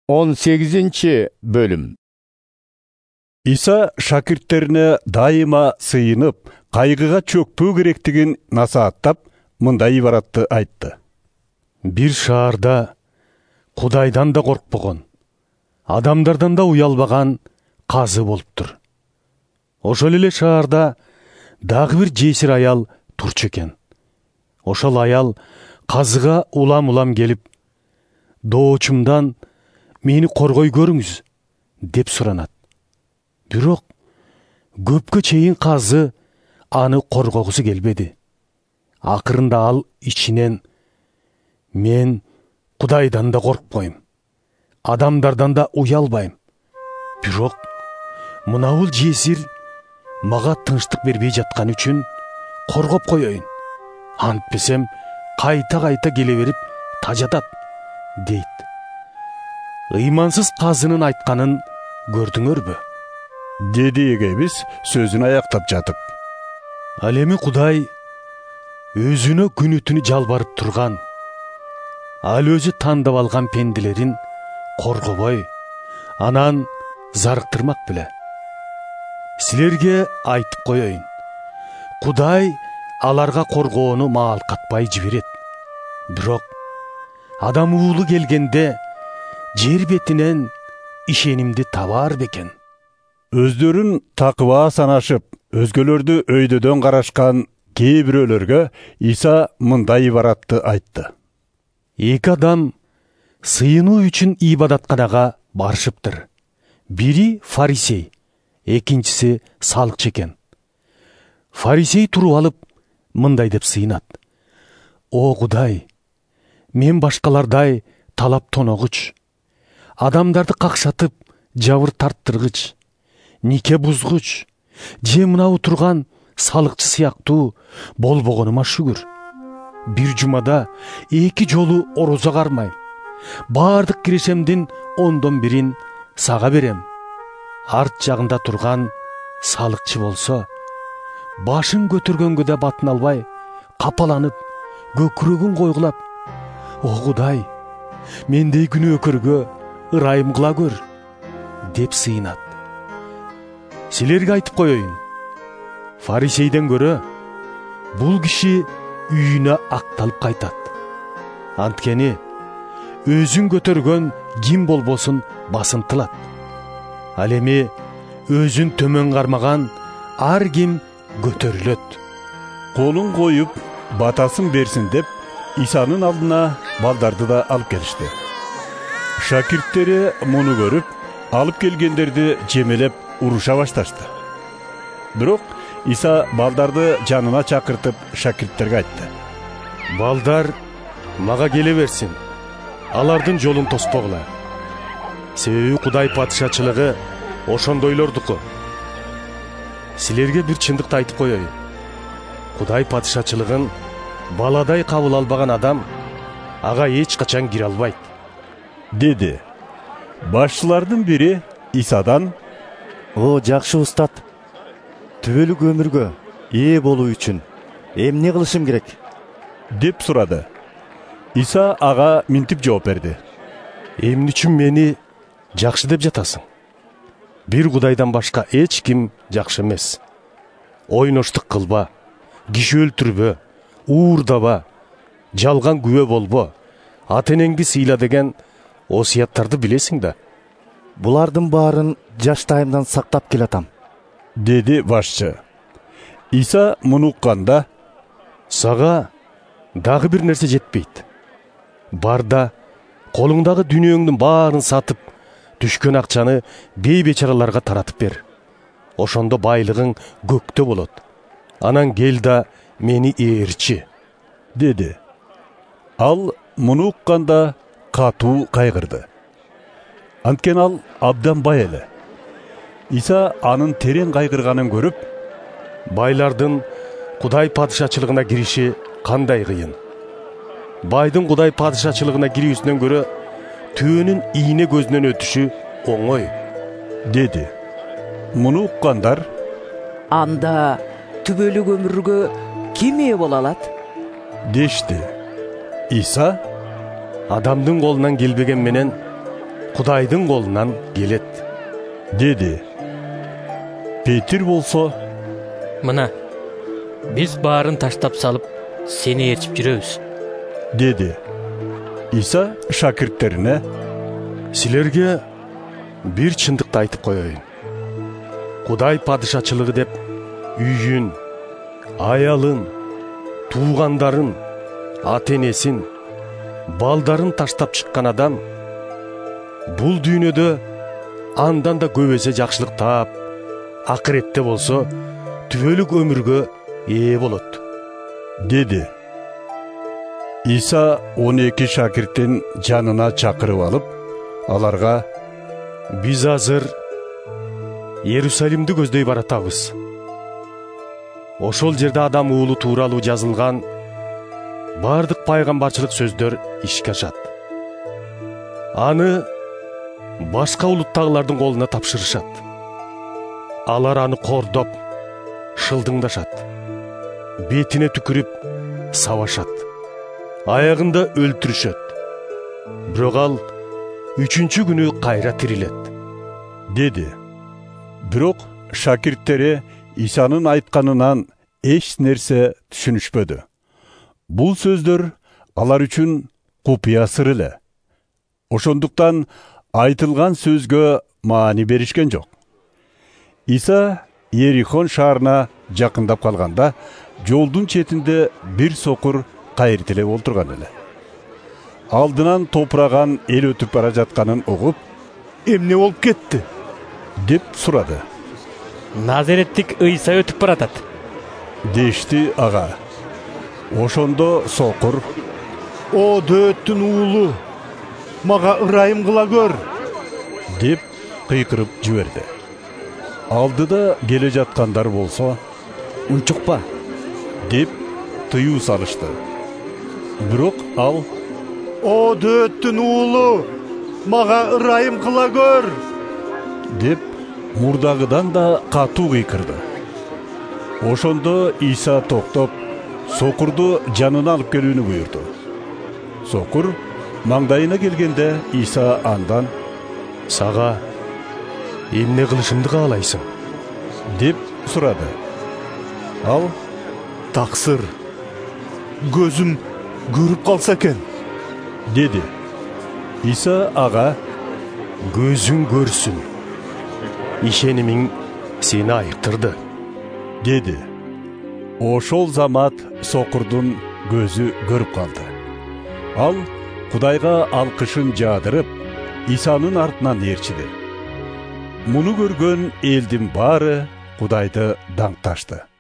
18-бөлім. Иса шакирттерине дайыма сыйынып, кайгыга чөкпөө керектигин насааттап, мындай ибаратты айтты. Бир шаарда Кудайдан да коркпогон, адамдардан да уялбаган казы болуптур. Ошол эле шаарда дагы бир жесир аял турчу экен. Ошол аял казыга улам-улам келип, доочумдан мени коргой көрүңүз деп суранат. Бирок көпкө чейин казы аны коргогусу келбеди. Акырында ал ичинен: мен Кудайдан да коркпойм, адамдардан да уялбайм. Бирок мынабул жесир мага тынчтык бербей жаткан үчүн коргоп коеюн. Антпесем кайта келе берип тажатат, дейт. Ыймансыз казынын айтканын көрдүңөрбү? Деди эгебиз сөзүн аяктап жатып. Ал эми Кудай өзүнө күнү түнү жалбарып турган, ал өзү тандап алган пенделерин коргобой, анан зарыктырмак беле. Силерге айтып коеюн, Кудай аларга коргоону маалкатпай жиберет. Бирок адам уулу келгенде жер бетинен ишенимди табар бекен? Өздөрүн такыба санашып, өзгөлөрдү өйдөдөн карашкан кээ бирөөлөргө Иса мындай ибаратты айтты. Эки адам сыйынуу үчүн ибадатканага барышыптыр. Бири фарисей, экинчиси салыкчы экен. Фарисей туруп алып мындай деп сыйынат: о Кудай, мен башкалардай талап тоногуч, адамдарды какшатып жабыр тарттыргыч, нике бузгуч, же мына турган салыкчы сыяктуу болбогонума шүгүр. Бир жумада 2 жолу орозо кармайм. Бардык кирешемдин 1/10 сага берем. Арт жагында турган салыкчы болсо, башын көтөргөнгө да батын албай, капаланып, көкүрөгүн койгулап: о Кудай, мендей күнөөкөргө ырайым кыла көр, деп сыйынат. Силерге айтып коеюн, фарисейден көрө бул киши үйүнө акталып кайтат. Анткени өзүн көтөргөн ким болбосун басынтылат. Ал эми өзүн төмөн кармаган ар ким көтөрүлөт. Колун коюп, батасын берсин деп, Исанын алдына балдарды да алып келишти. Шакирттери муну көрүп, алып келгендерди жемелеп уруша башташты. Бирок Иса балдарды жанына чакыртып, шакирттерге айтты: балдар мага келе берсин, алардын жолун тоспогула. Себеби Кудай падышачылыгы ошондойлордуку. Силерге бир чындыкты айтып коеюн, Кудай падышачылыгын баладай кабыл албаган адам ага эч качан кире албайт, деди. Башчылардын бири Исадан: о жакшы устат, түбөлүк өмүргө ээ болуу үчүн эмне кылышым керек? деп сурады. Иса ага минтип жооп берди: эмне үчүн мени жакшы деп жатасың? Бир Кудайдан башка эч ким жакшы эмес. Ойноштук кылба, киши өлтүрбө, уурдаба, жалган күбө болбо, ата-энеңди сыйла деген осуяттарды билесиң да. Булардын баарын жаштайымдан сактап келатам, деди башчы. Иса муну укканда: сага дагы бир нерсе жетпейт. Бар да колуңдагы дүнүйөңдүн баарын сатып, түшкөн акчаны бей-бечараларга таратып бер. Ошондо байлыгың көктө болот. Анан кел да мени ээрчи, деди. Ал муну укканда катуу кайгырды. Анткени ал абдан бай эле. Иса анын терең кайгырганын көрүп: байлардын Кудай падышачылыгына кириши кандай кыйын. Байдын Кудай падышачылыгына кирүүсүнөн көрө түбөнүн ийне көзүнөн өтүшү оңой, деди. Муну уккандар: анда түбөлүк өмүргө ким ээ боло алат? дешти. Иса: адамдын колунан келбеген менен Кудайдын колунан келет, деди. Петир болсо, Мына, биз баарын таштап салып, сени ээрчип жүрөбүз. деди. Иса шакирттерине, силерге бир чындыкты айтып коеюн. Кудай падышачылыгы деп үйүн, аялын, туугандарын, ата-энесин, балдарын таштап чыккан адам бул дүйнөдө андан да көп эсе жакшылык таап, акыретте болсо түбөлүк өмүргө ээ болот, деди. Иса 12 шакирттин жанына чакырып алып, аларга, биз азыр Иерусалимди көздөй баратабыз. Ошол жерде Адам уулу тууралуу жазылган бардык пайгамбарчылык сөздөр ишке ашат. Аны башка улуттагылардын колуна тапшырышат. Алар аны кордоп, шылдыңдашат. Бетине түкүрүп сабашат. Аягында өлтүрүшөт. Бирок ал 3-чү күнү кайра тирилет, деди. Бирок шакирттери Исанын айтканынан эч нерсе түшүнүшпөдү. Бул сөздөр алар үчүн купуя сыр эле. Ошондуктан айтылган сөзгө маани беришкен жок. Иса Иерихон шаарына жакындап калганда, жолдун четинде бир сокур кайыртелеп олтурган эле. Алдынан топураган эл өтүп бара жатканын угуп, эмне болуп кетти деп сурады. Назареттик Ыйса өтүп баратат, дешти ага. Ошондо сокур, О Дөөттүн уулу, мага ырайым кыла көр, деп кыйкырып жиберди. Алдыда келе жаткандар болсо, унчукпа, деп тыюу салышты. Бирок ал, О Дөөттүн уулу, мага ырайым кыла көр, деп мурдагыдан да катуу кыйкырды. Ошондо Иса токтоп, сокурду жанына алып келүүнү буйрду. Сокур маңдайына келгенде Иса андан, сага эмне кылышымды каалайсың, деп сурады. Ал, таксыр, көзүм көрүп калса экен, деди. Иса ага, көзүң көрсүн, ишенимиң сени айыктырды, деди. Ошол замат сокурдун көзү көрүп калды. Ал Кудайга алкышын жаадырып, Исанын артынан ээрчиди. Муну көргөн элдин баары Кудайды даңкташты.